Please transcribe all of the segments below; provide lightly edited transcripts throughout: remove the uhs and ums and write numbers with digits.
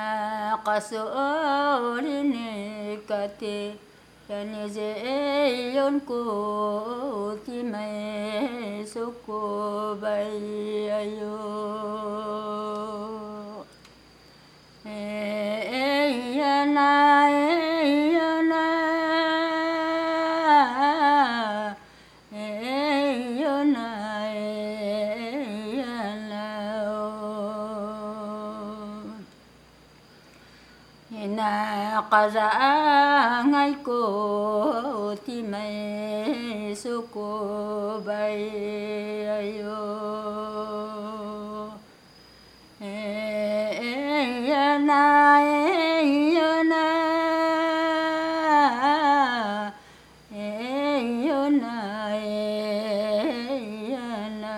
قصورنكتي ينزيون كوتي مي سكو بيايو ايانا ايانا ايانا na kaza ngay ko ti may suko bay ayo yana yana yana yana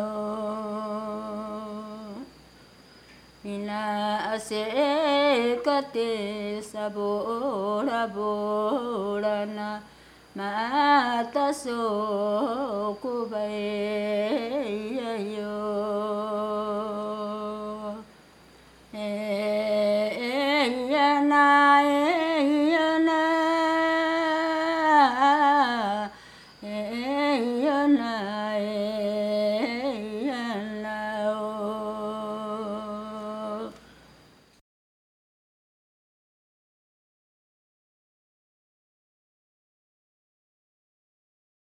ina ase kate sabora borana mata so kubayo yana yana yana